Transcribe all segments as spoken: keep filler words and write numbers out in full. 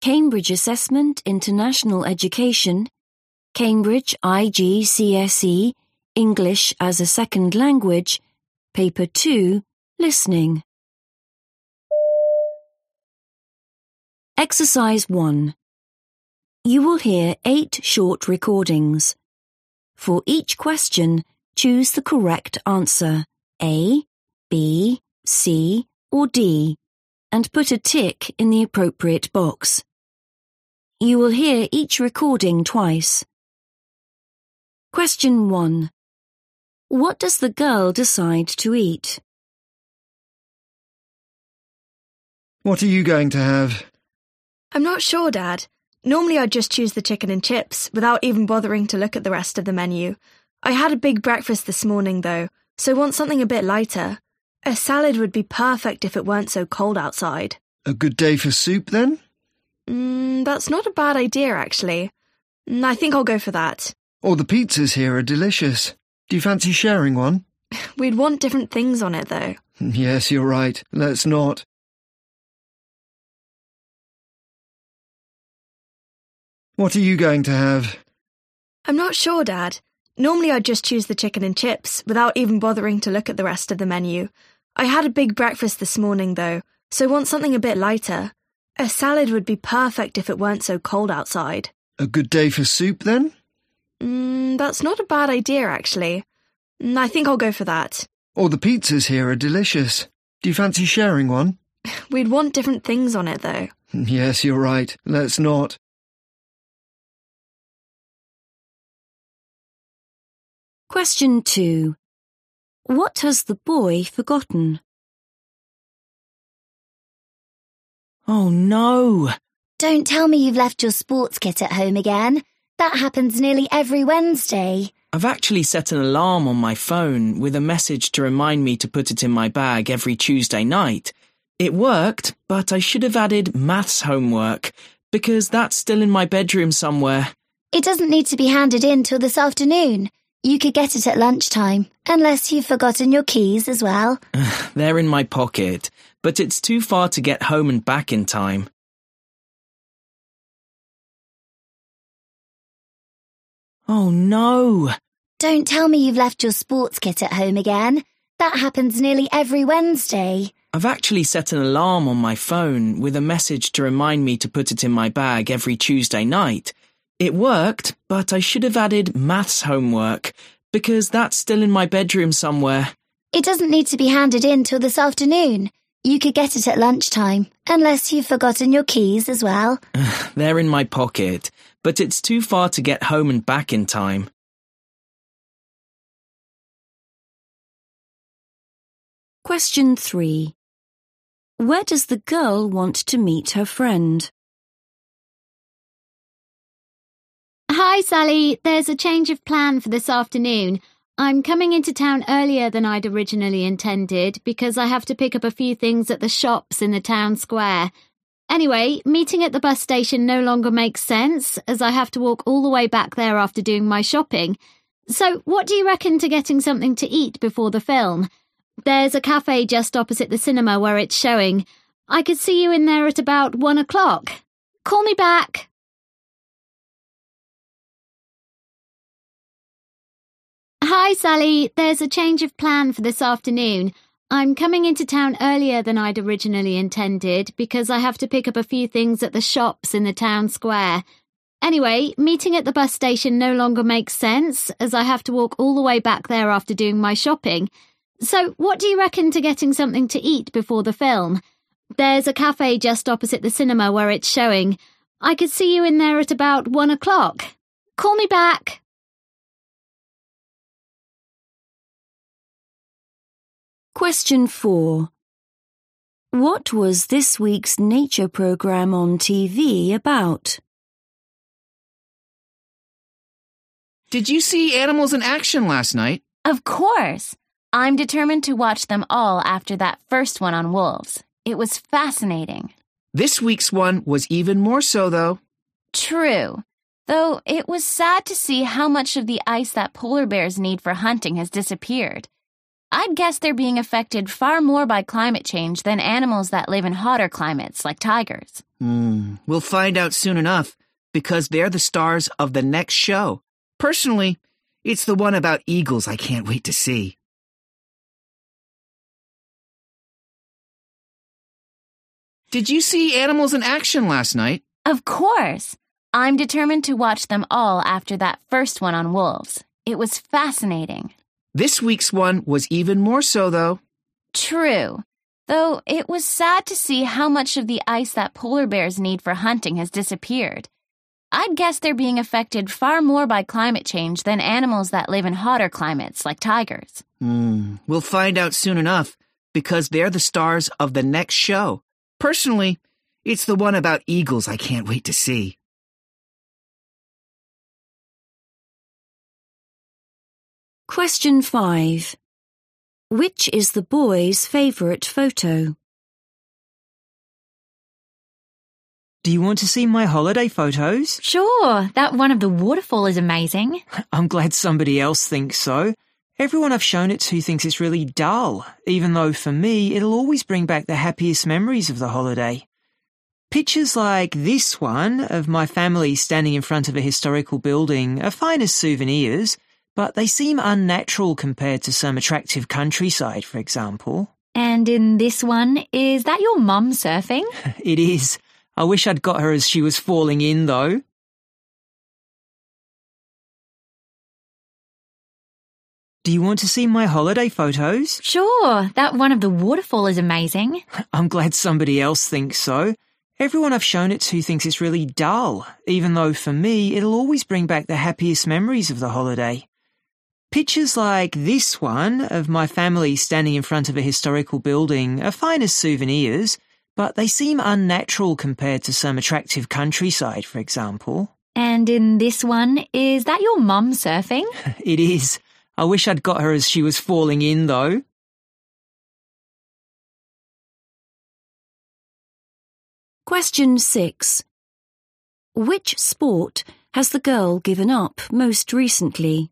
Cambridge Assessment International Education, Cambridge I G C S E, English as a Second Language, Paper two, Listening. Exercise one. You will hear eight short recordings. For each question, choose the correct answer, A, B, C, or D, and put a tick in the appropriate box. You will hear each recording twice. Question one. What does the girl decide to eat? What are you going to have? I'm not sure, Dad. Normally I'd just choose the chicken and chips without even bothering to look at the rest of the menu. I had a big breakfast this morning, though, so want something a bit lighter. A salad would be perfect if it weren't so cold outside. A good day for soup, then? Mm, that's not a bad idea, actually. Mm, I think I'll go for that. Oh, the pizzas here are delicious. Do you fancy sharing one? We'd want different things on it, though. Yes, you're right. Let's not. What are you going to have? I'm not sure, Dad. Normally I'd just choose the chicken and chips without even bothering to look at the rest of the menu. I had a big breakfast this morning, though, so want something a bit lighter. A salad would be perfect if it weren't so cold outside. A good day for soup, then? Mm, that's not a bad idea, actually. Mm, I think I'll go for that. Oh, the pizzas here are delicious. Do you fancy sharing one? We'd want different things on it, though. Yes, you're right. Let's not. Question two. What has the boy forgotten? Oh no! Don't tell me you've left your sports kit at home again. That happens nearly every Wednesday. I've actually set an alarm on my phone with a message to remind me to put it in my bag every Tuesday night. It worked, but I should have added maths homework, because that's still in my bedroom somewhere. It doesn't need to be handed in till this afternoon. You could get it at lunchtime, unless you've forgotten your keys as well. They're in my pocket, but it's too far to get home and back in time. Oh no! Don't tell me you've left your sports kit at home again. That happens nearly every Wednesday. I've actually set an alarm on my phone with a message to remind me to put it in my bag every Tuesday night. It worked, but I should have added maths homework, because that's still in my bedroom somewhere. It doesn't need to be handed in till this afternoon. You could get it at lunchtime, unless you've forgotten your keys as well. They're in my pocket, but it's too far to get home and back in time. Question three. Where does the girl want to meet her friend? Hi, Sally. There's a change of plan for this afternoon. I'm coming into town earlier than I'd originally intended because I have to pick up a few things at the shops in the town square. Anyway, meeting at the bus station no longer makes sense as I have to walk all the way back there after doing my shopping. So what do you reckon to getting something to eat before the film? There's a cafe just opposite the cinema where it's showing. I could see you in there at about one o'clock. Call me back. Hi, Sally. There's a change of plan for this afternoon. I'm coming into town earlier than I'd originally intended because I have to pick up a few things at the shops in the town square. Anyway, meeting at the bus station no longer makes sense as I have to walk all the way back there after doing my shopping. So what do you reckon to getting something to eat before the film? There's a cafe just opposite the cinema where it's showing. I could see you in there at about one o'clock. Call me back. Question four. What was this week's nature programme on T V about? Did you see animals in action last night? Of course. I'm determined to watch them all after that first one on wolves. It was fascinating. This week's one was even more so, though. True. Though it was sad to see how much of the ice that polar bears need for hunting has disappeared. I'd guess they're being affected far more by climate change than animals that live in hotter climates like tigers. Hmm, we'll find out soon enough, because they're the stars of the next show. Personally, it's the one about eagles I can't wait to see. Did you see animals in action last night? Of course. I'm determined to watch them all after that first one on wolves. It was fascinating. This week's one was even more so, though. True. Though it was sad to see how much of the ice that polar bears need for hunting has disappeared. I'd guess they're being affected far more by climate change than animals that live in hotter climates like tigers. Hmm, we'll find out soon enough, because they're the stars of the next show. Personally, it's the one about eagles I can't wait to see. Question five. Which is the boy's favourite photo? Do you want to see my holiday photos? Sure, that one of the waterfall is amazing. I'm glad somebody else thinks so. Everyone I've shown it to thinks it's really dull, even though for me it'll always bring back the happiest memories of the holiday. Pictures like this one of my family standing in front of a historical building are fine as souvenirs, but they seem unnatural compared to some attractive countryside, for example. And in this one, is that your mum surfing? It is. I wish I'd got her as she was falling in, though. Do you want to see my holiday photos? Sure, that one of the waterfall is amazing. I'm glad somebody else thinks so. Everyone I've shown it to thinks it's really dull, even though for me it'll always bring back the happiest memories of the holiday. Pictures like this one of my family standing in front of a historical building are fine as souvenirs, but they seem unnatural compared to some attractive countryside, for example. And in this one, is that your mum surfing? It is. I wish I'd got her as she was falling in, though. Question six. Which sport has the girl given up most recently?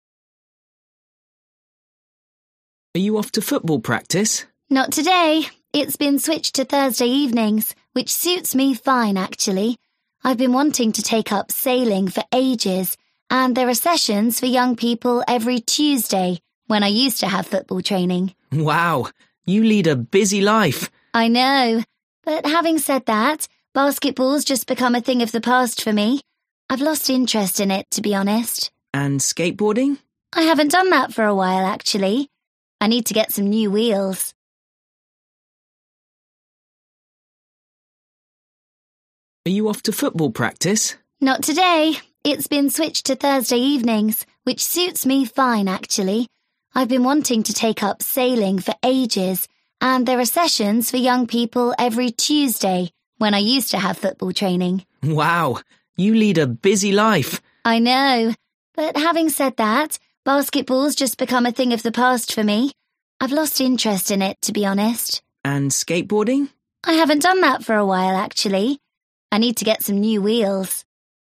Are you off to football practice? Not today. It's been switched to Thursday evenings, which suits me fine, actually. I've been wanting to take up sailing for ages, and there are sessions for young people every Tuesday, when I used to have football training. Wow, you lead a busy life. I know, but having said that, basketball's just become a thing of the past for me. I've lost interest in it, to be honest. And skateboarding? I haven't done that for a while, actually. I need to get some new wheels. Are you off to football practice? Not today. It's been switched to Thursday evenings, which suits me fine, actually. I've been wanting to take up sailing for ages, and there are sessions for young people every Tuesday, when I used to have football training. Wow, you lead a busy life. I know, but having said that, basketball's just become a thing of the past for me. I've lost interest in it, to be honest. And skateboarding? I haven't done that for a while, actually. I need to get some new wheels.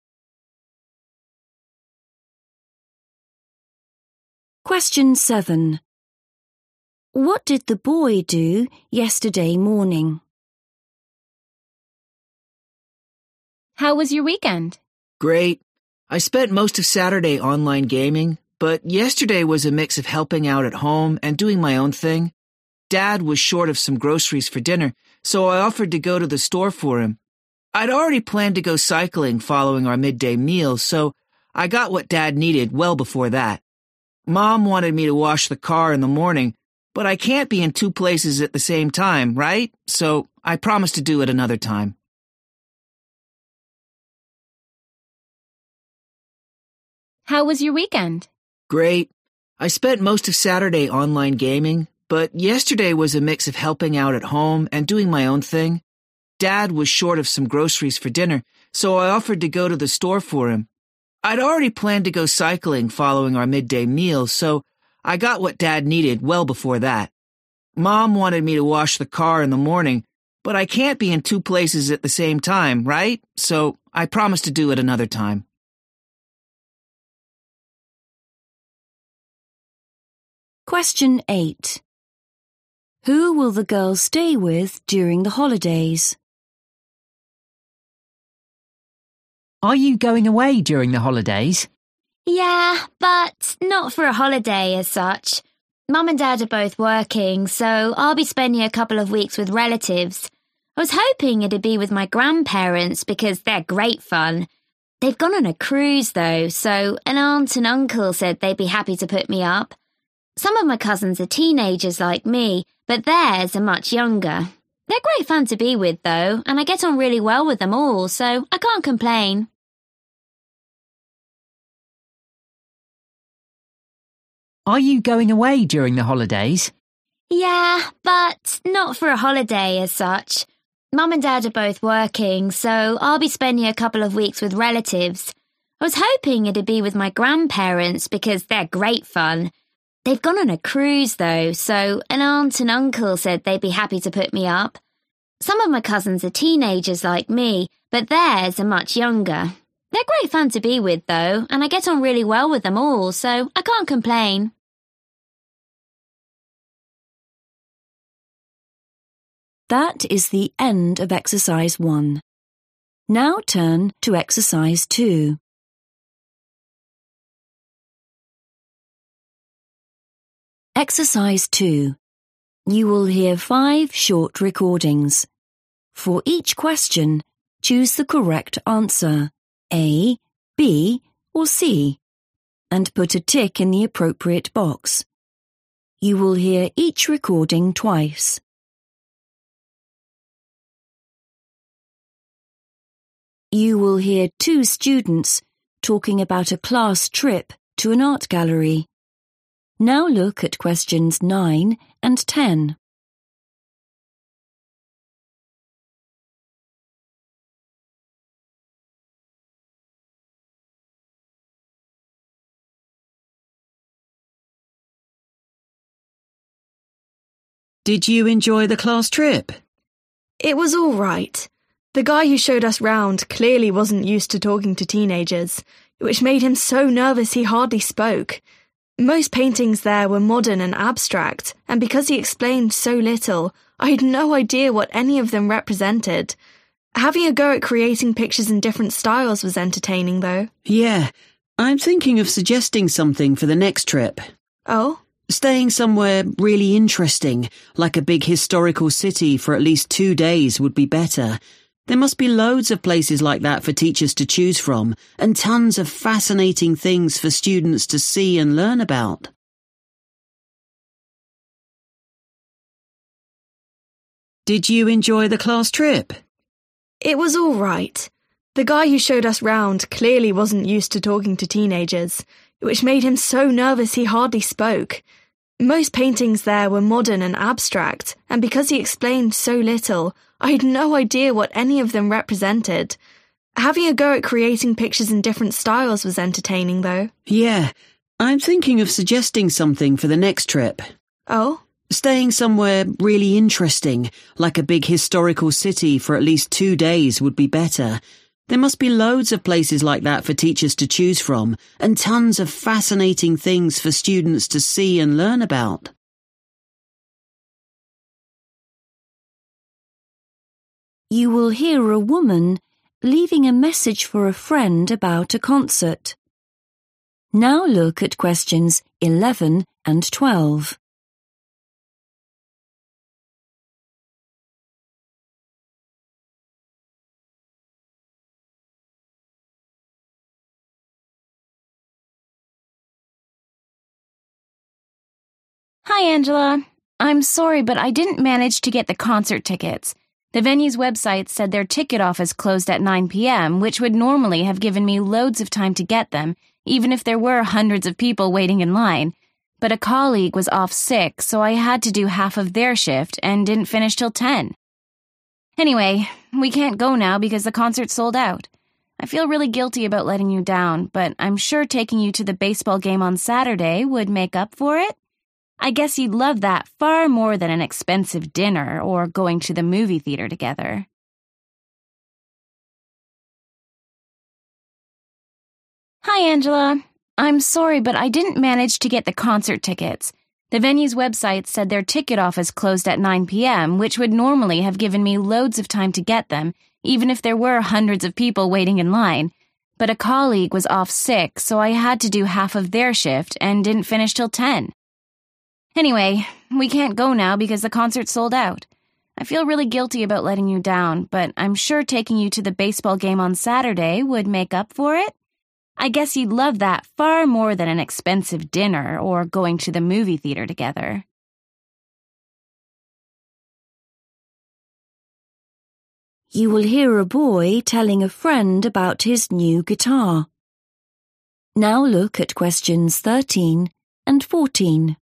Question seven. What did the boy do yesterday morning? How was your weekend? Great. I spent most of Saturday online gaming, but yesterday was a mix of helping out at home and doing my own thing. Dad was short of some groceries for dinner, so I offered to go to the store for him. I'd already planned to go cycling following our midday meal, so I got what Dad needed well before that. Mom wanted me to wash the car in the morning, but I can't be in two places at the same time, right? So I promised to do it another time. How was your weekend? Great. I spent most of Saturday online gaming, but yesterday was a mix of helping out at home and doing my own thing. Dad was short of some groceries for dinner, so I offered to go to the store for him. I'd already planned to go cycling following our midday meal, so I got what Dad needed well before that. Mom wanted me to wash the car in the morning, but I can't be in two places at the same time, right? So I promised to do it another time. Question eight. Who will the girls stay with during the holidays? Are you going away during the holidays? Yeah, but not for a holiday as such. Mum and Dad are both working, so I'll be spending a couple of weeks with relatives. I was hoping it'd be with my grandparents because they're great fun. They've gone on a cruise though, so an aunt and uncle said they'd be happy to put me up. Some of my cousins are teenagers like me, but theirs are much younger. They're great fun to be with though, and I get on really well with them all, so I can't complain. Are you going away during the holidays? Yeah, but not for a holiday as such. Mum and Dad are both working, so I'll be spending a couple of weeks with relatives. I was hoping it'd be with my grandparents because they're great fun. They've gone on a cruise though, so an aunt and uncle said they'd be happy to put me up. Some of my cousins are teenagers like me, but theirs are much younger. They're great fun to be with though, and I get on really well with them all, so I can't complain. That is the end of exercise one. Now turn to exercise two. Exercise two. You will hear five short recordings. For each question, choose the correct answer, A, B, or C, and put a tick in the appropriate box. You will hear each recording twice. You will hear two students talking about a class trip to an art gallery. Now look at questions nine and ten. Did you enjoy the class trip? It was all right. The guy who showed us round clearly wasn't used to talking to teenagers, which made him so nervous he hardly spoke. Most paintings there were modern and abstract, and because he explained so little, I had no idea what any of them represented. Having a go at creating pictures in different styles was entertaining, though. Yeah, I'm thinking of suggesting something for the next trip. Oh? Staying somewhere really interesting, like a big historical city for at least two days would be better. There must be loads of places like that for teachers to choose from, and tons of fascinating things for students to see and learn about. Did you enjoy the class trip? It was all right. The guy who showed us round clearly wasn't used to talking to teenagers, which made him so nervous he hardly spoke. Most paintings there were modern and abstract, and because he explained so little, I had no idea what any of them represented. Having a go at creating pictures in different styles was entertaining, though. Yeah, I'm thinking of suggesting something for the next trip. Oh? Staying somewhere really interesting, like a big historical city for at least two days would be better. There must be loads of places like that for teachers to choose from, and tons of fascinating things for students to see and learn about. You will hear a woman leaving a message for a friend about a concert. Now look at questions eleven and twelve. Hi, Angela. I'm sorry, but I didn't manage to get the concert tickets. The venue's website said their ticket office closed at nine p.m., which would normally have given me loads of time to get them, even if there were hundreds of people waiting in line. But a colleague was off sick, so I had to do half of their shift and didn't finish till ten. Anyway, we can't go now because the concert's sold out. I feel really guilty about letting you down, but I'm sure taking you to the baseball game on Saturday would make up for it. I guess you'd love that far more than an expensive dinner or going to the movie theater together. Hi, Angela. I'm sorry, but I didn't manage to get the concert tickets. The venue's website said their ticket office closed at nine p.m., which would normally have given me loads of time to get them, even if there were hundreds of people waiting in line. But a colleague was off sick, so I had to do half of their shift and didn't finish till ten. Anyway, we can't go now because the concert's sold out. I feel really guilty about letting you down, but I'm sure taking you to the baseball game on Saturday would make up for it. I guess you'd love that far more than an expensive dinner or going to the movie theater together. You will hear a boy telling a friend about his new guitar. Now look at questions thirteen and fourteen.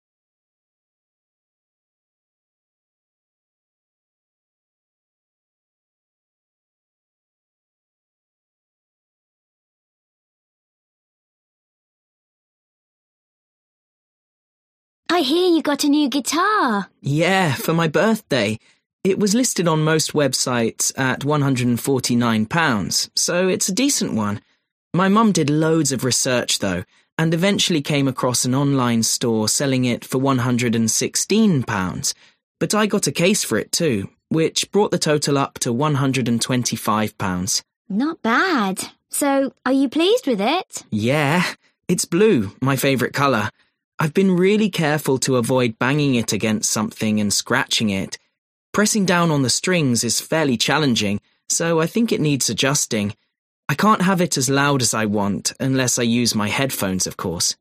I hear you got a new guitar. Yeah, for my birthday. It was listed on most websites at one hundred forty-nine pounds, so it's a decent one. My mum did loads of research though, and eventually came across an online store selling it for one hundred sixteen pounds, but I got a case for it too, which brought the total up to one hundred twenty-five pounds. Not bad. So, are you pleased with it? Yeah, it's blue, my favourite colour. I've been really careful to avoid banging it against something and scratching it. Pressing down on the strings is fairly challenging, so I think it needs adjusting. I can't have it as loud as I want, unless I use my headphones, of course.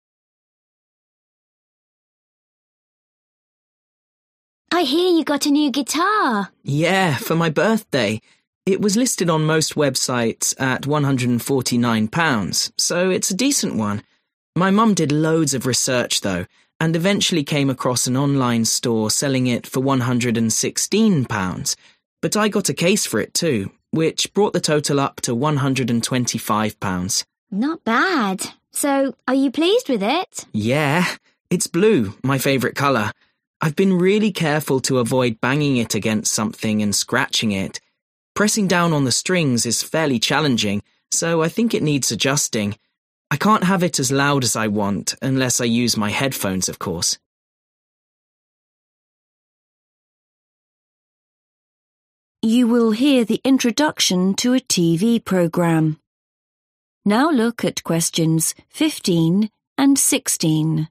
I hear you got a new guitar. Yeah, for my birthday. It was listed on most websites at one hundred forty-nine pounds, so it's a decent one. My mum did loads of research though, and eventually came across an online store selling it for one hundred sixteen pounds, but I got a case for it too, which brought the total up to one hundred twenty-five pounds. Not bad. So, are you pleased with it? Yeah, it's blue, my favourite colour. I've been really careful to avoid banging it against something and scratching it. Pressing down on the strings is fairly challenging, so I think it needs adjusting. I can't have it as loud as I want, unless I use my headphones, of course. You will hear the introduction to a T V programme. Now look at questions fifteen and sixteen.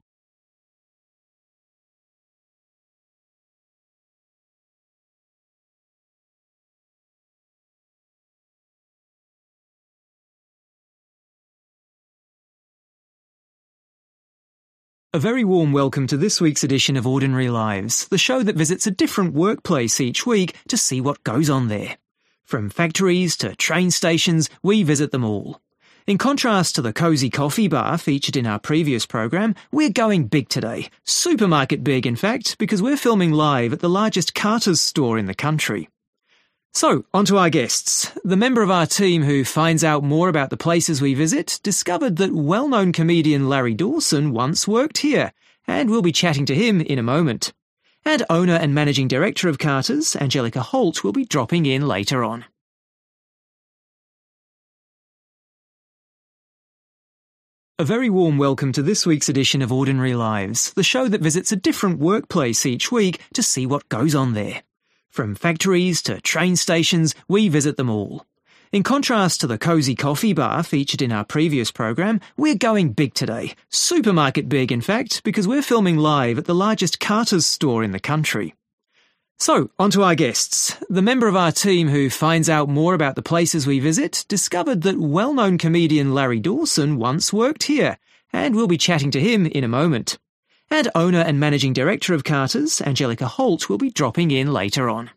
A very warm welcome to this week's edition of Ordinary Lives, the show that visits a different workplace each week to see what goes on there. From factories to train stations, we visit them all. In contrast to the cosy coffee bar featured in our previous program, we're going big today. Supermarket big, in fact, because we're filming live at the largest Carter's store in the country. So, on to our guests. The member of our team who finds out more about the places we visit discovered that well-known comedian Larry Dawson once worked here, and we'll be chatting to him in a moment. And owner and managing director of Carter's, Angelica Holt, will be dropping in later on. A very warm welcome to this week's edition of Ordinary Lives, the show that visits a different workplace each week to see what goes on there. From factories to train stations, we visit them all. In contrast to the cosy coffee bar featured in our previous program, we're going big today. Supermarket big, in fact, because we're filming live at the largest Carter's store in the country. So, on to our guests. The member of our team who finds out more about the places we visit discovered that well-known comedian Larry Dawson once worked here, and we'll be chatting to him in a moment. And owner and managing director of Carter's, Angelica Holt, will be dropping in later on.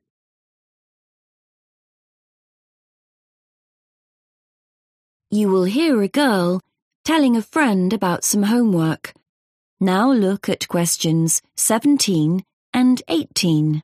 You will hear a girl telling a friend about some homework. Now look at questions seventeen and eighteen.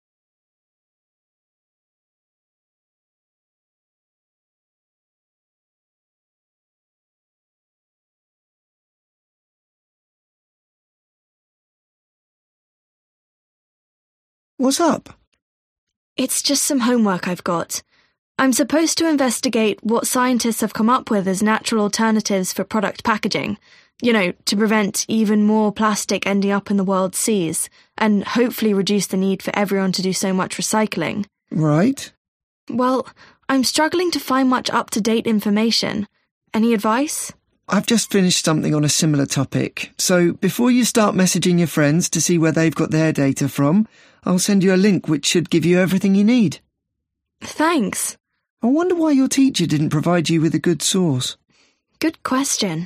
What's up? It's just some homework I've got. I'm supposed to investigate what scientists have come up with as natural alternatives for product packaging. You know, to prevent even more plastic ending up in the world's seas and hopefully reduce the need for everyone to do so much recycling. Right. Well, I'm struggling to find much up-to-date information. Any advice? I've just finished something on a similar topic, so before you start messaging your friends to see where they've got their data from, I'll send you a link which should give you everything you need. Thanks. I wonder why your teacher didn't provide you with a good source. Good question.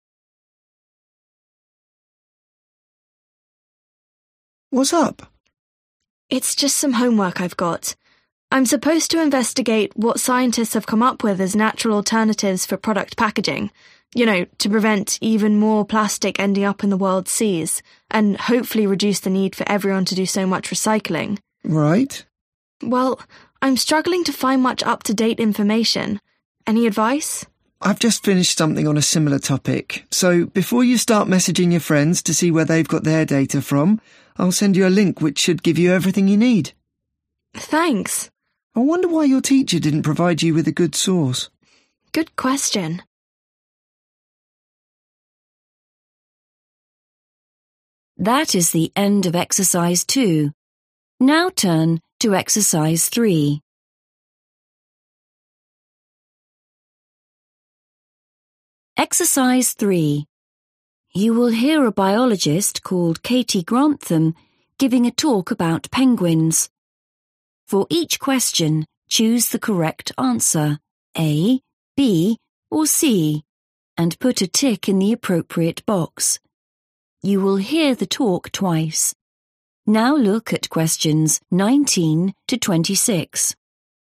What's up? It's just some homework I've got. I'm supposed to investigate what scientists have come up with as natural alternatives for product packaging, you know, to prevent even more plastic ending up in the world's seas and hopefully reduce the need for everyone to do so much recycling. Right. Well, I'm struggling to find much up-to-date information. Any advice? I've just finished something on a similar topic, so before you start messaging your friends to see where they've got their data from, I'll send you a link which should give you everything you need. Thanks. I wonder why your teacher didn't provide you with a good source. Good question. That is the end of exercise two. Now turn to exercise three. Exercise three. You will hear a biologist called Katie Grantham giving a talk about penguins. For each question, choose the correct answer, A, B, or C, and put a tick in the appropriate box. You will hear the talk twice. Now look at questions nineteen to twenty-six.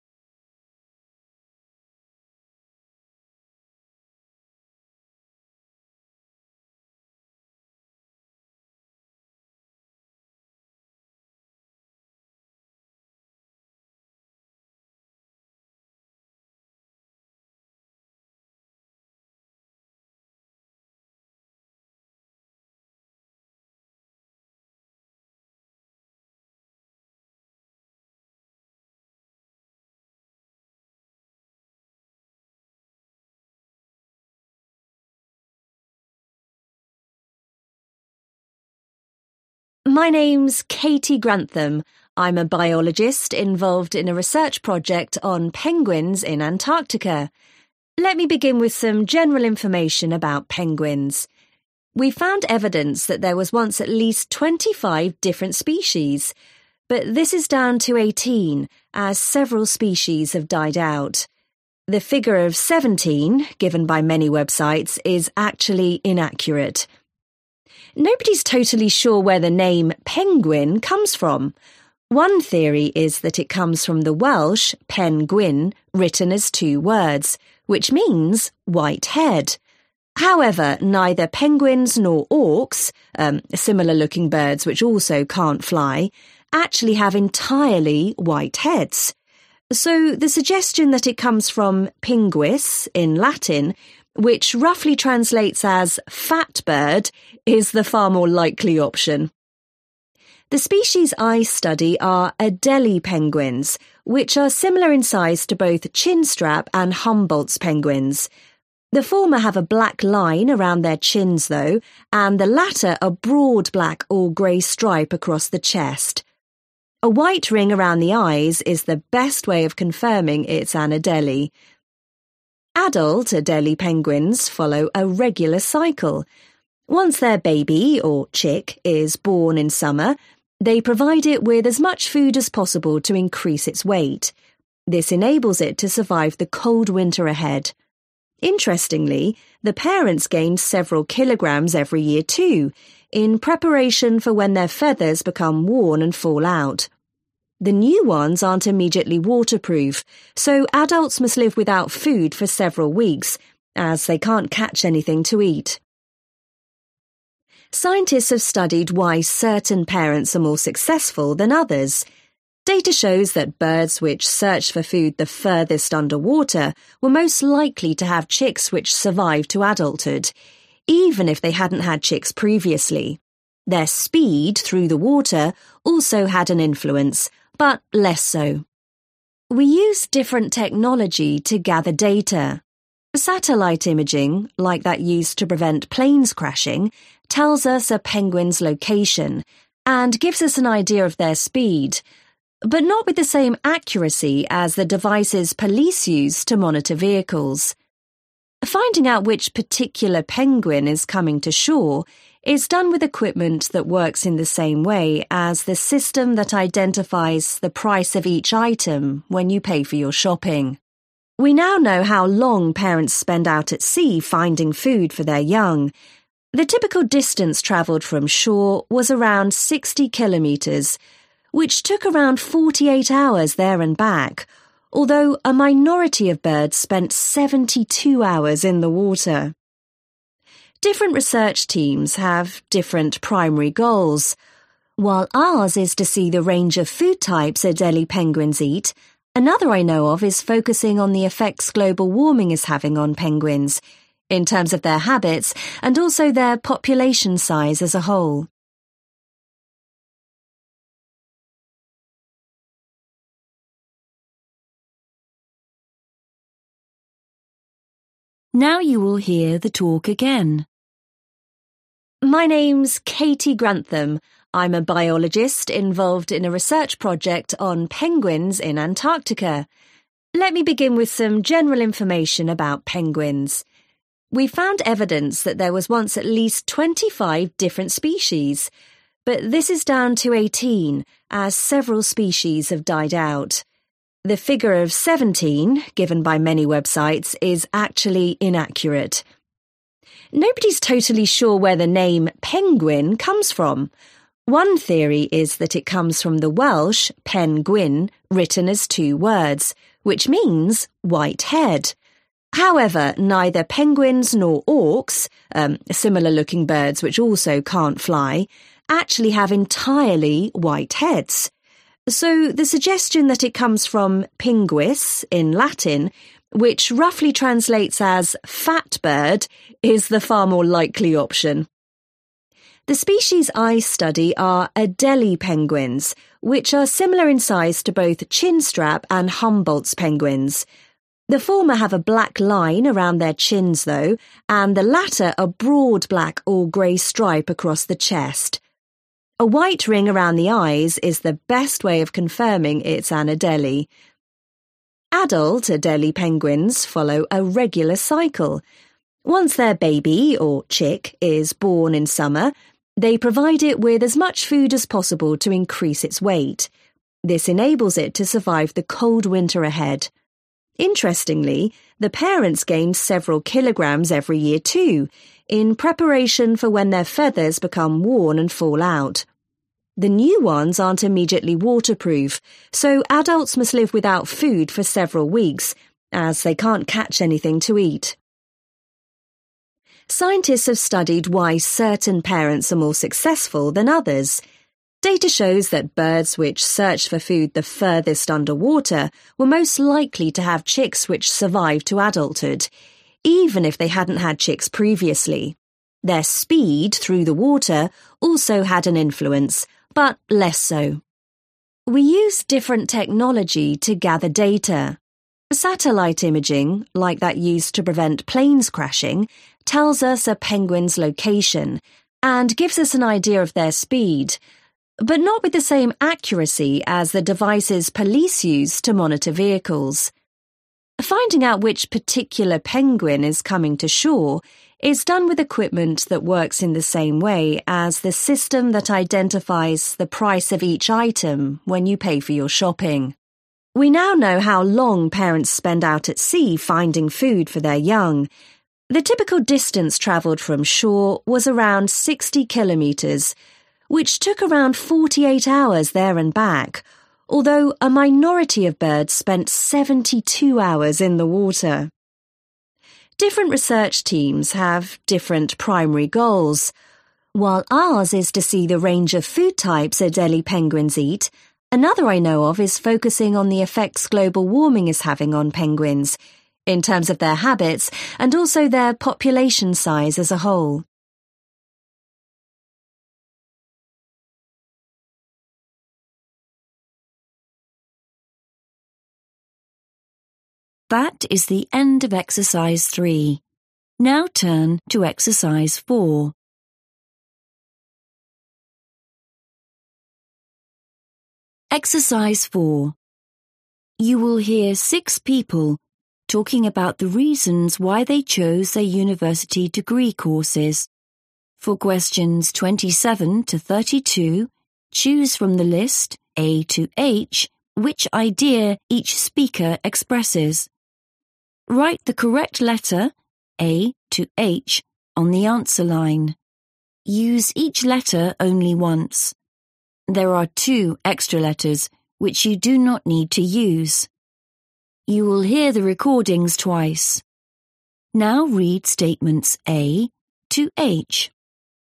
My name's Katie Grantham. I'm a biologist involved in a research project on penguins in Antarctica. Let me begin with some general information about penguins. We found evidence that there was once at least twenty-five different species, but this is down to eighteen, as several species have died out. The figure of seventeen, given by many websites, is actually inaccurate. Nobody's totally sure where the name penguin comes from. One theory is that it comes from the Welsh pen gwyn, written as two words, which means white head. However, neither penguins nor auks, um, similar-looking birds which also can't fly, actually have entirely white heads. So the suggestion that it comes from pinguis in Latin, which roughly translates as fat bird, is the far more likely option. The species I study are Adelie penguins, which are similar in size to both chinstrap and Humboldt's penguins. The former have a black line around their chins, though, and the latter a broad black or grey stripe across the chest. A white ring around the eyes is the best way of confirming it's an Adelie. Adult Adelie penguins follow a regular cycle. Once their baby, or chick, is born in summer, they provide it with as much food as possible to increase its weight. This enables it to survive the cold winter ahead. Interestingly, the parents gain several kilograms every year too, in preparation for when their feathers become worn and fall out. The new ones aren't immediately waterproof, so adults must live without food for several weeks, as they can't catch anything to eat. Scientists have studied why certain parents are more successful than others. Data shows that birds which searched for food the furthest underwater were most likely to have chicks which survived to adulthood, even if they hadn't had chicks previously. Their speed through the water also had an influence, but less so. We use different technology to gather data. Satellite imaging, like that used to prevent planes crashing, tells us a penguin's location and gives us an idea of their speed, but not with the same accuracy as the devices police use to monitor vehicles. Finding out which particular penguin is coming to shore is done with equipment that works in the same way as the system that identifies the price of each item when you pay for your shopping. We now know how long parents spend out at sea finding food for their young. The typical distance travelled from shore was around sixty kilometres, which took around forty-eight hours there and back, although a minority of birds spent seventy-two hours in the water. Different research teams have different primary goals. While ours is to see the range of food types Adelie penguins eat, another I know of is focusing on the effects global warming is having on penguins, in terms of their habits and also their population size as a whole. Now you will hear the talk again. My name's Katie Grantham. I'm a biologist involved in a research project on penguins in Antarctica. Let me begin with some general information about penguins. We found evidence that there was once at least twenty-five different species, but this is down to eighteen, as several species have died out. The figure of seventeen, given by many websites, is actually inaccurate. Nobody's totally sure where the name penguin comes from. One theory is that it comes from the Welsh pen gwyn, written as two words, which means white head. However, neither penguins nor auks, um, similar-looking birds which also can't fly, actually have entirely white heads. So the suggestion that it comes from pinguis in Latin, which roughly translates as fat bird, is the far more likely option. The species I study are Adelie penguins, which are similar in size to both chinstrap and Humboldt's penguins. The former have a black line around their chins, though, and the latter a broad black or grey stripe across the chest. A white ring around the eyes is the best way of confirming it's an Adelie. Adult Adelie penguins follow a regular cycle. Once their baby, or chick, is born in summer, they provide it with as much food as possible to increase its weight. This enables it to survive the cold winter ahead. Interestingly, the parents gain several kilograms every year too, in preparation for when their feathers become worn and fall out. The new ones aren't immediately waterproof, so adults must live without food for several weeks, as they can't catch anything to eat. Scientists have studied why certain parents are more successful than others. Data shows that birds which searched for food the furthest underwater were most likely to have chicks which survived to adulthood, even if they hadn't had chicks previously. Their speed through the water also had an influence, but less so. We use different technology to gather data. Satellite imaging, like that used to prevent planes crashing, tells us a penguin's location and gives us an idea of their speed, but not with the same accuracy as the devices police use to monitor vehicles. Finding out which particular penguin is coming to shore is done with equipment that works in the same way as the system that identifies the price of each item when you pay for your shopping. We now know how long parents spend out at sea finding food for their young. The typical distance travelled from shore was around sixty kilometres, which took around forty-eight hours there and back, although a minority of birds spent seventy-two hours in the water. Different research teams have different primary goals. While ours is to see the range of food types Adelie penguins eat, another I know of is focusing on the effects global warming is having on penguins, in terms of their habits and also their population size as a whole. That is the end of exercise three. Now turn to exercise four. Exercise four. You will hear six people talking about the reasons why they chose their university degree courses. For questions twenty-seven to thirty-two, choose from the list A to H which idea each speaker expresses. Write the correct letter, A to H, on the answer line. Use each letter only once. There are two extra letters which you do not need to use. You will hear the recordings twice. Now read statements A to H.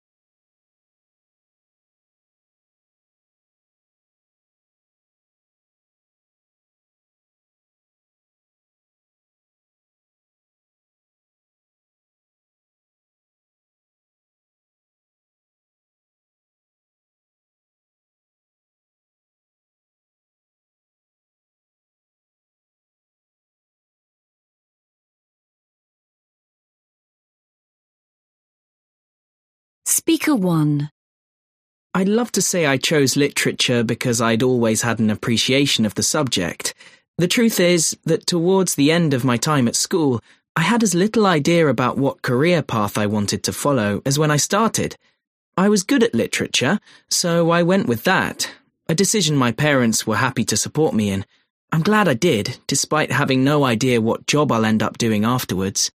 Speaker one. I'd love to say I chose literature because I'd always had an appreciation of the subject. The truth is that towards the end of my time at school, I had as little idea about what career path I wanted to follow as when I started. I was good at literature, so I went with that, a decision my parents were happy to support me in. I'm glad I did, despite having no idea what job I'll end up doing afterwards.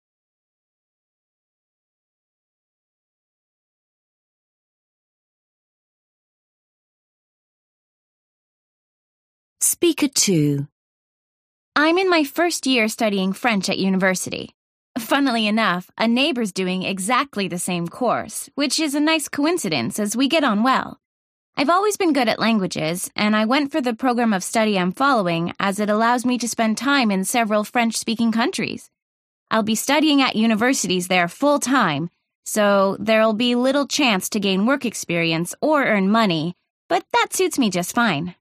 Speaker two. I'm in my first year studying French at university. Funnily enough, a neighbor's doing exactly the same course, which is a nice coincidence as we get on well. I've always been good at languages, and I went for the program of study I'm following as it allows me to spend time in several French-speaking countries. I'll be studying at universities there full-time, so there'll be little chance to gain work experience or earn money, but that suits me just fine.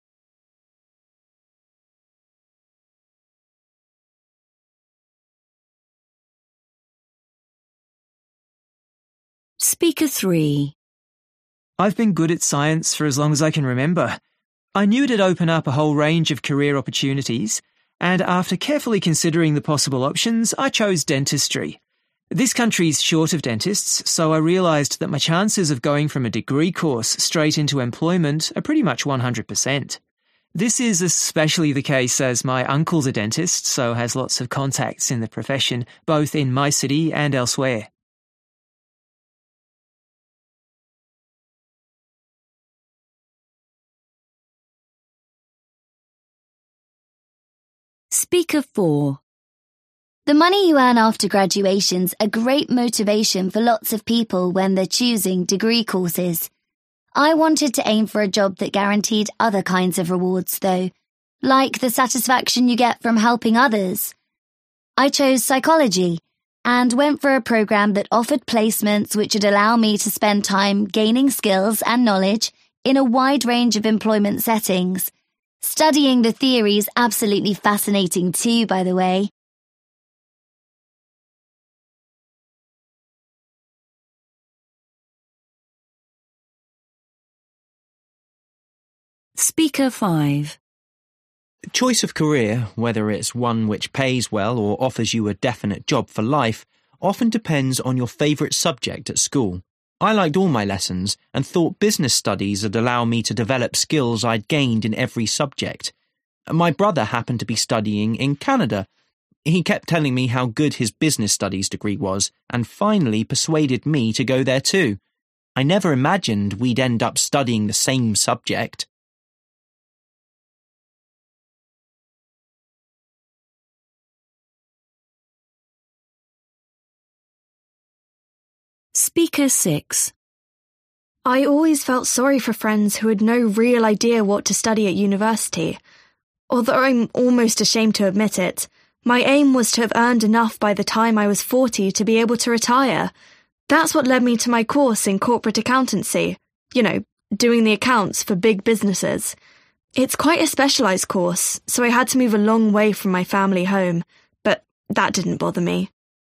Speaker three. I've been good at science for as long as I can remember. I knew it'd open up a whole range of career opportunities, and after carefully considering the possible options, I chose dentistry. This country's short of dentists, so I realised that my chances of going from a degree course straight into employment are pretty much one hundred percent. This is especially the case as my uncle's a dentist, so has lots of contacts in the profession, both in my city and elsewhere. Speaker four. The money you earn after graduation's a great motivation for lots of people when they're choosing degree courses. I wanted to aim for a job that guaranteed other kinds of rewards, though, like the satisfaction you get from helping others. I chose psychology and went for a program that offered placements which would allow me to spend time gaining skills and knowledge in a wide range of employment settings. Studying the theory is absolutely fascinating too, by the way. Speaker five. Choice of career, whether it's one which pays well or offers you a definite job for life, often depends on your favourite subject at school. I liked all my lessons and thought business studies would allow me to develop skills I'd gained in every subject. My brother happened to be studying in Canada. He kept telling me how good his business studies degree was and finally persuaded me to go there too. I never imagined we'd end up studying the same subject. Speaker six. I always felt sorry for friends who had no real idea what to study at university. Although I'm almost ashamed to admit it, my aim was to have earned enough by the time I was forty to be able to retire. That's what led me to my course in corporate accountancy. You know, doing the accounts for big businesses. It's quite a specialised course, so I had to move a long way from my family home, but that didn't bother me.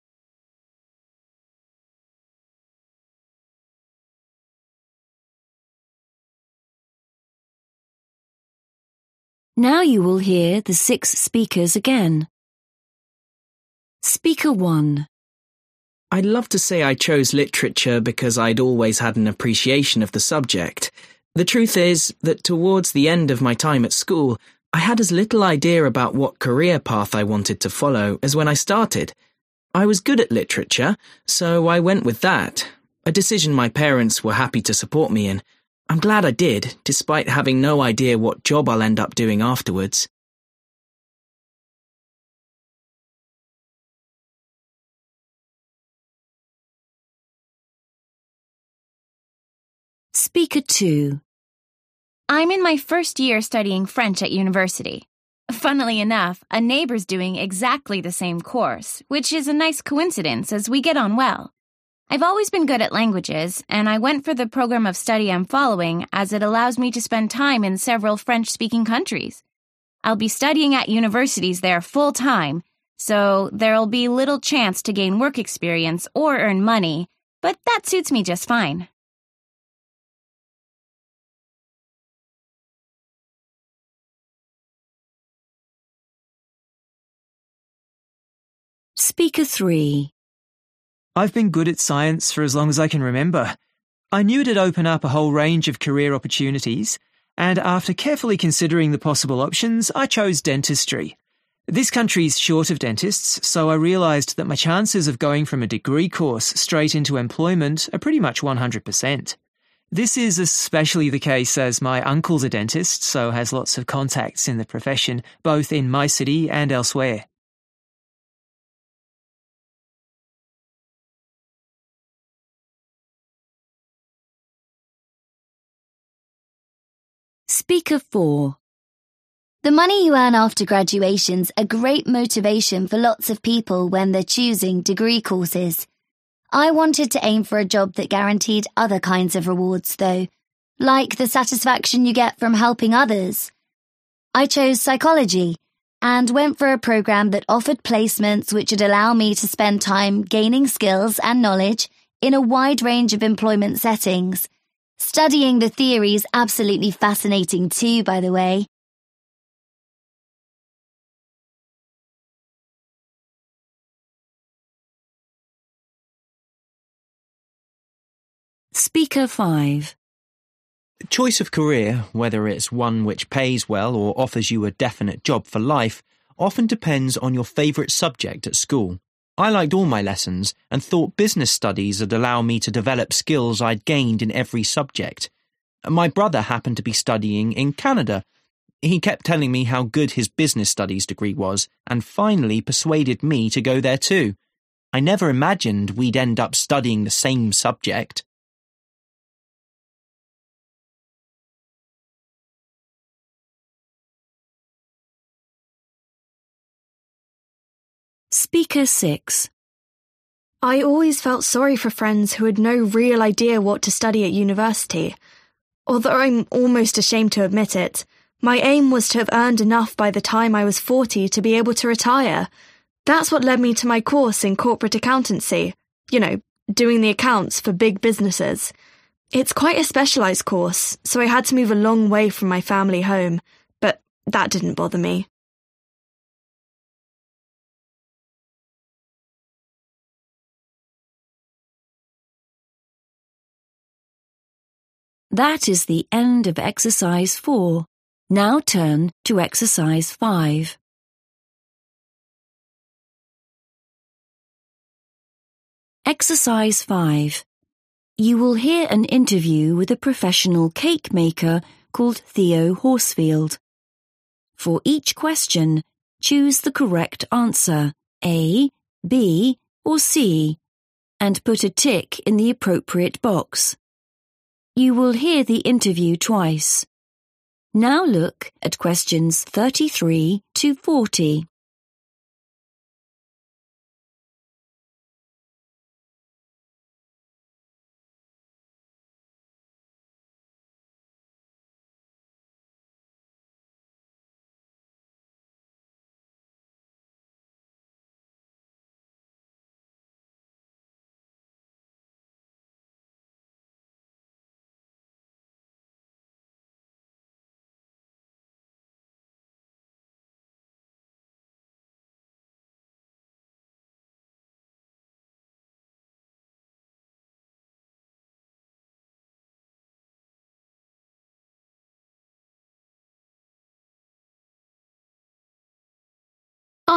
Now you will hear the six speakers again. Speaker one. I'd love to say I chose literature because I'd always had an appreciation of the subject. The truth is that towards the end of my time at school, I had as little idea about what career path I wanted to follow as when I started. I was good at literature, so I went with that, a decision my parents were happy to support me in. I'm glad I did, despite having no idea what job I'll end up doing afterwards. Speaker two. I'm in my first year studying French at university. Funnily enough, a neighbor's doing exactly the same course, which is a nice coincidence as we get on well. I've always been good at languages, and I went for the program of study I'm following as it allows me to spend time in several French-speaking countries. I'll be studying at universities there full-time, so there'll be little chance to gain work experience or earn money, but that suits me just fine. Speaker three. I've been good at science for as long as I can remember. I knew it'd open up a whole range of career opportunities, and after carefully considering the possible options, I chose dentistry. This country's short of dentists, so I realised that my chances of going from a degree course straight into employment are pretty much one hundred percent. This is especially the case as my uncle's a dentist, so has lots of contacts in the profession, both in my city and elsewhere. Speaker four. The money you earn after graduation's a great motivation for lots of people when they're choosing degree courses. I wanted to aim for a job that guaranteed other kinds of rewards, though, like the satisfaction you get from helping others. I chose psychology and went for a program that offered placements which would allow me to spend time gaining skills and knowledge in a wide range of employment settings. Studying the theory is absolutely fascinating too, by the way. Speaker five. Choice of career, whether it's one which pays well or offers you a definite job for life, often depends on your favourite subject at school. I liked all my lessons and thought business studies would allow me to develop skills I'd gained in every subject. My brother happened to be studying in Canada. He kept telling me how good his business studies degree was and finally persuaded me to go there too. I never imagined we'd end up studying the same subject. Speaker six. I always felt sorry for friends who had no real idea what to study at university. Although I'm almost ashamed to admit it, my aim was to have earned enough by the time I was forty to be able to retire. That's what led me to my course in corporate accountancy. You know, doing the accounts for big businesses. It's quite a specialised course, so I had to move a long way from my family home, but that didn't bother me. That is the end of exercise four. Now turn to exercise five. Exercise five. You will hear an interview with a professional cake maker called Theo Horsfield. For each question, choose the correct answer, A, B, or C, and put a tick in the appropriate box. You will hear the interview twice. Now look at questions thirty-three to forty.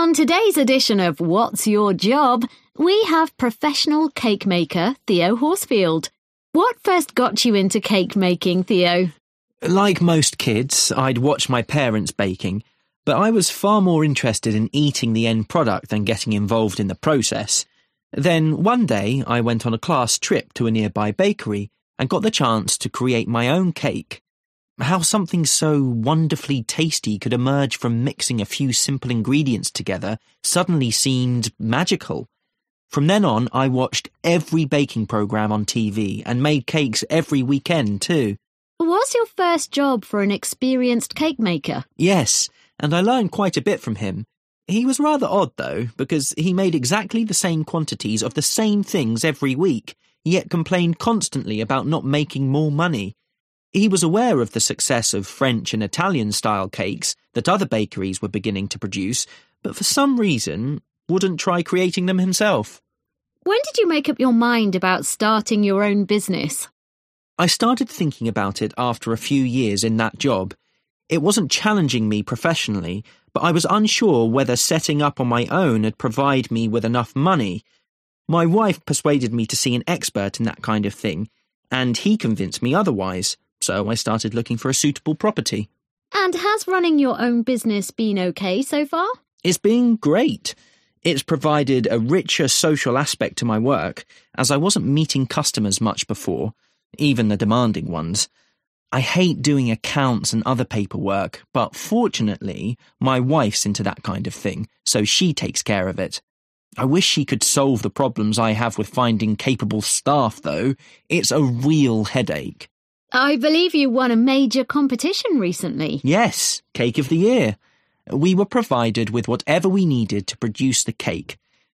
On today's edition of What's Your Job, we have professional cake maker Theo Horsfield. What first got you into cake making, Theo? Like most kids, I'd watch my parents baking, but I was far more interested in eating the end product than getting involved in the process. Then one day I went on a class trip to a nearby bakery and got the chance to create my own cake. How something so wonderfully tasty could emerge from mixing a few simple ingredients together suddenly seemed magical. From then on, I watched every baking programme on T V and made cakes every weekend too. Was your first job for an experienced cake maker? Yes, and I learned quite a bit from him. He was rather odd though, because he made exactly the same quantities of the same things every week, yet complained constantly about not making more money. He was aware of the success of French and Italian-style cakes that other bakeries were beginning to produce, but for some reason wouldn't try creating them himself. When did you make up your mind about starting your own business? I started thinking about it after a few years in that job. It wasn't challenging me professionally, but I was unsure whether setting up on my own would provide me with enough money. My wife persuaded me to see an expert in that kind of thing, and he convinced me otherwise. So I started looking for a suitable property. And has running your own business been okay so far? It's been great. It's provided a richer social aspect to my work, as I wasn't meeting customers much before, even the demanding ones. I hate doing accounts and other paperwork, but fortunately, my wife's into that kind of thing, so she takes care of it. I wish she could solve the problems I have with finding capable staff, though. It's a real headache. I believe you won a major competition recently. Yes, Cake of the Year. We were provided with whatever we needed to produce the cake.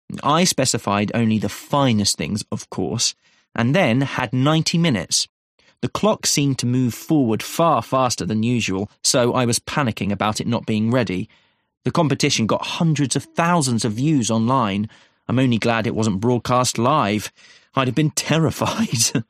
I specified only the finest things, of course, and then had ninety minutes. The clock seemed to move forward far faster than usual, so I was panicking about it not being ready. The competition got hundreds of thousands of views online. I'm only glad it wasn't broadcast live. I'd have been terrified.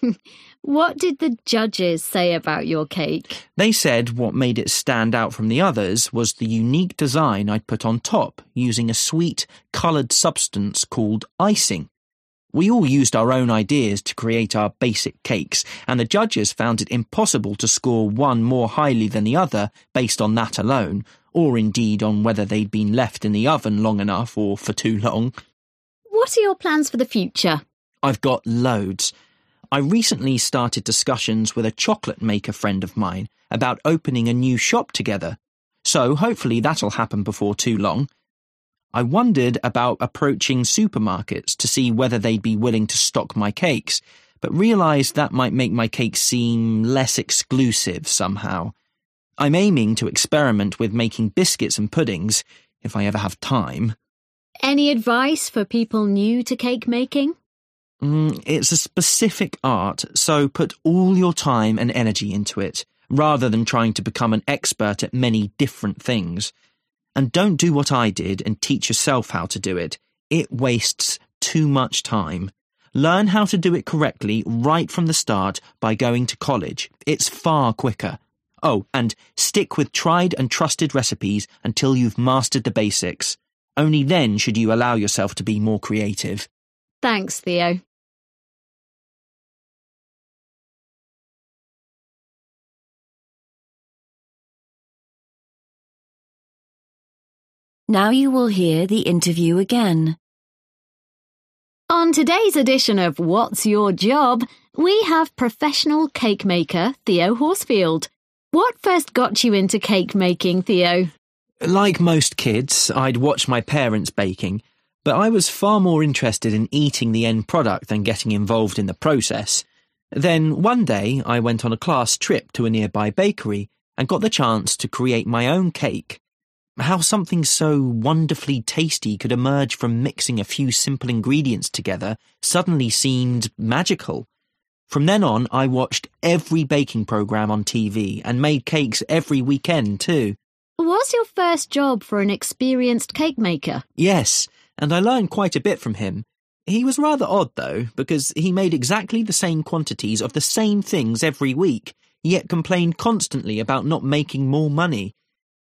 What did the judges say about your cake? They said what made it stand out from the others was the unique design I'd put on top using a sweet, coloured substance called icing. We all used our own ideas to create our basic cakes, and the judges found it impossible to score one more highly than the other based on that alone, or indeed on whether they'd been left in the oven long enough or for too long. What are your plans for the future? I've got loads. I recently started discussions with a chocolate maker friend of mine about opening a new shop together, so hopefully that'll happen before too long. I wondered about approaching supermarkets to see whether they'd be willing to stock my cakes, but realised that might make my cakes seem less exclusive somehow. I'm aiming to experiment with making biscuits and puddings, if I ever have time. Any advice for people new to cake making? Mm, it's a specific art, so put all your time and energy into it, rather than trying to become an expert at many different things. And don't do what I did and teach yourself how to do it. It wastes too much time. Learn how to do it correctly right from the start by going to college. It's far quicker. Oh, and stick with tried and trusted recipes until you've mastered the basics. Only then should you allow yourself to be more creative. Thanks, Theo. Now you will hear the interview again. On today's edition of What's Your Job, we have professional cake maker Theo Horsfield. What first got you into cake making, Theo? Like most kids, I'd watch my parents baking, but I was far more interested in eating the end product than getting involved in the process. Then one day I went on a class trip to a nearby bakery and got the chance to create my own cake. How something so wonderfully tasty could emerge from mixing a few simple ingredients together suddenly seemed magical. From then on, I watched every baking programme on T V and made cakes every weekend too. Was your first job for an experienced cake maker? Yes, and I learned quite a bit from him. He was rather odd though, because he made exactly the same quantities of the same things every week, yet complained constantly about not making more money.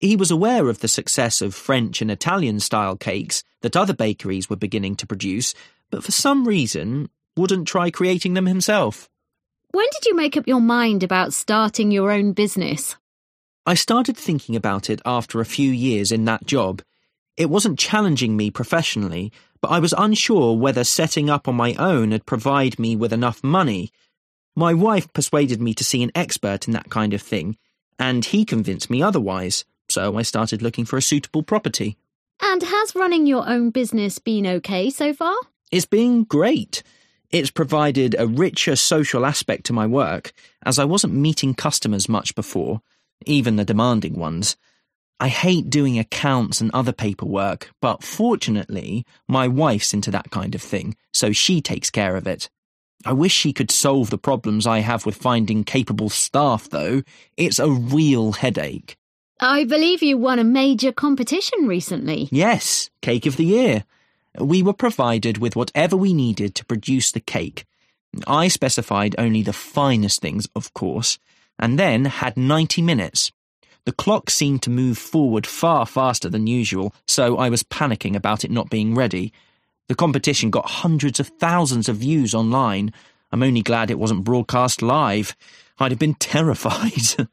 He was aware of the success of French and Italian-style cakes that other bakeries were beginning to produce, but for some reason wouldn't try creating them himself. When did you make up your mind about starting your own business? I started thinking about it after a few years in that job. It wasn't challenging me professionally, but I was unsure whether setting up on my own would provide me with enough money. My wife persuaded me to see an expert in that kind of thing, and he convinced me otherwise, so I started looking for a suitable property. And has running your own business been okay so far? It's been great. It's provided a richer social aspect to my work, as I wasn't meeting customers much before, even the demanding ones. I hate doing accounts and other paperwork, but fortunately, my wife's into that kind of thing, so she takes care of it. I wish she could solve the problems I have with finding capable staff, though. It's a real headache. I believe you won a major competition recently. Yes, Cake of the Year. We were provided with whatever we needed to produce the cake. I specified only the finest things, of course, and then had ninety minutes. The clock seemed to move forward far faster than usual, so I was panicking about it not being ready. The competition got hundreds of thousands of views online. I'm only glad it wasn't broadcast live. I'd have been terrified.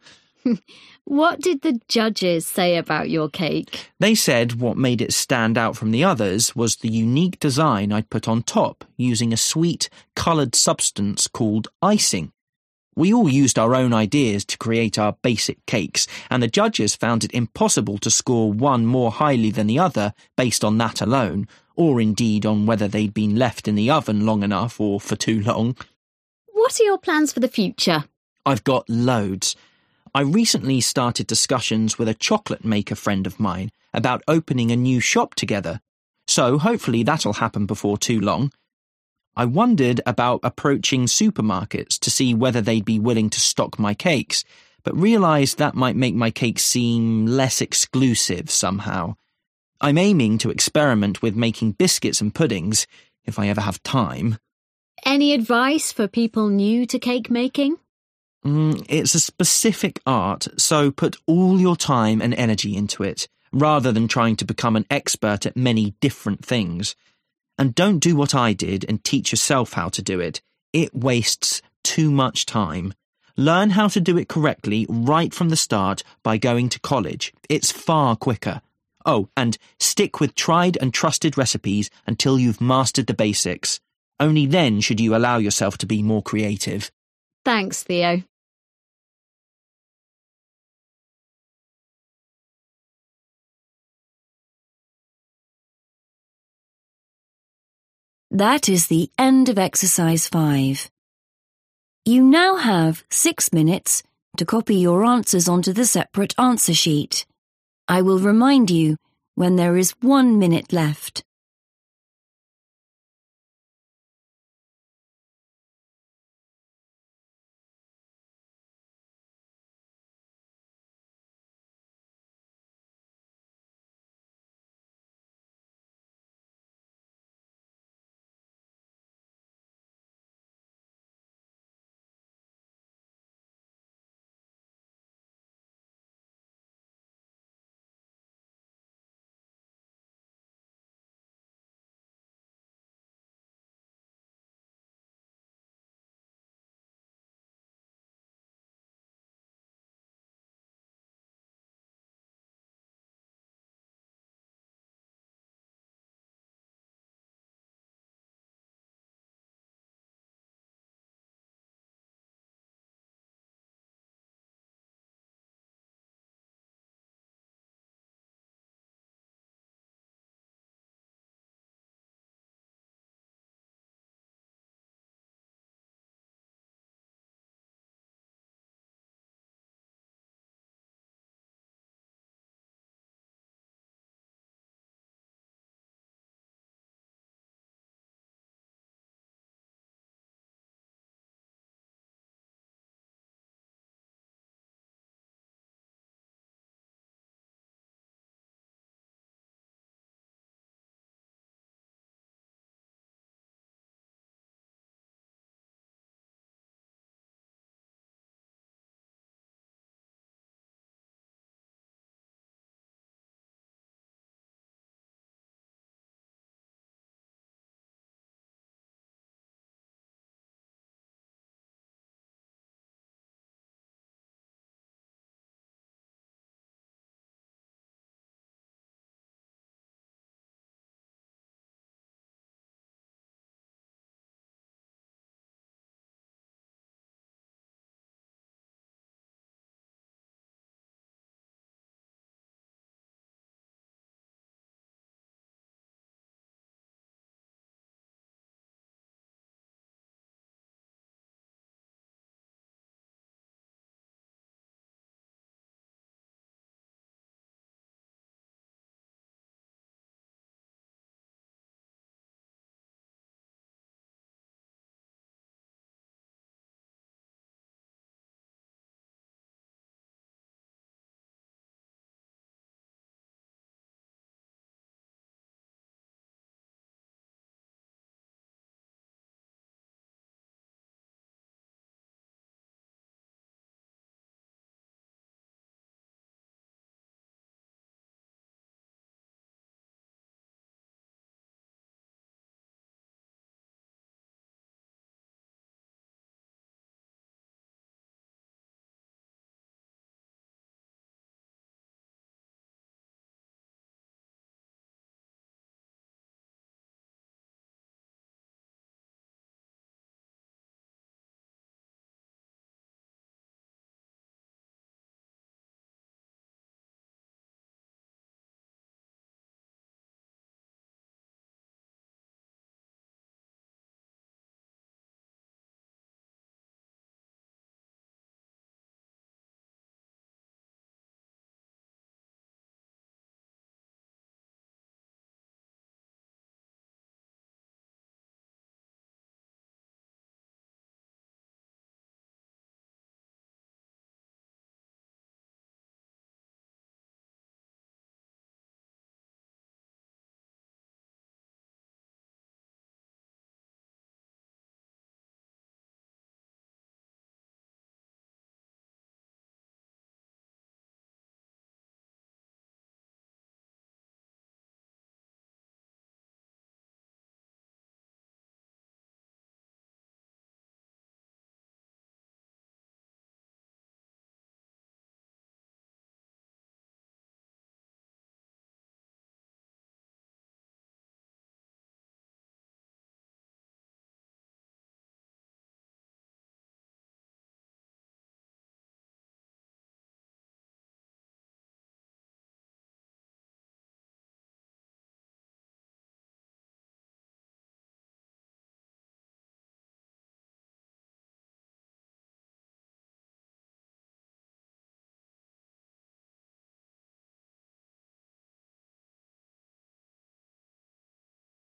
What did the judges say about your cake? They said what made it stand out from the others was the unique design I'd put on top using a sweet, coloured substance called icing. We all used our own ideas to create our basic cakes, and the judges found it impossible to score one more highly than the other based on that alone, or indeed on whether they'd been left in the oven long enough or for too long. What are your plans for the future? I've got loads. I recently started discussions with a chocolate maker friend of mine about opening a new shop together, so hopefully that'll happen before too long. I wondered about approaching supermarkets to see whether they'd be willing to stock my cakes, but realised that might make my cakes seem less exclusive somehow. I'm aiming to experiment with making biscuits and puddings, if I ever have time. Any advice for people new to cake making? Mm, it's a specific art, so put all your time and energy into it, rather than trying to become an expert at many different things. And don't do what I did and teach yourself how to do it. It wastes too much time. Learn how to do it correctly right from the start by going to college. It's far quicker. Oh, and stick with tried and trusted recipes until you've mastered the basics. Only then should you allow yourself to be more creative. Thanks, Theo. That is the end of exercise five. You now have six minutes to copy your answers onto the separate answer sheet. I will remind you when there is one minute left.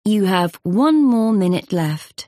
You have one more minute left.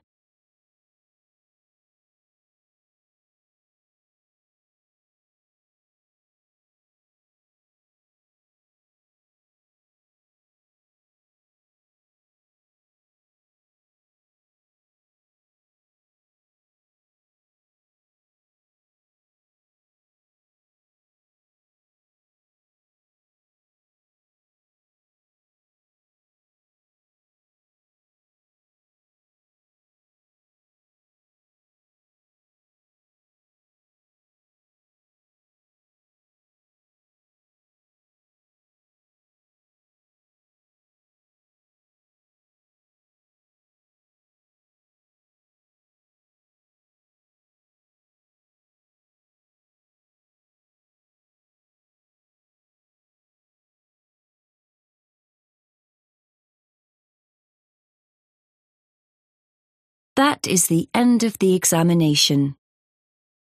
That is the end of the examination.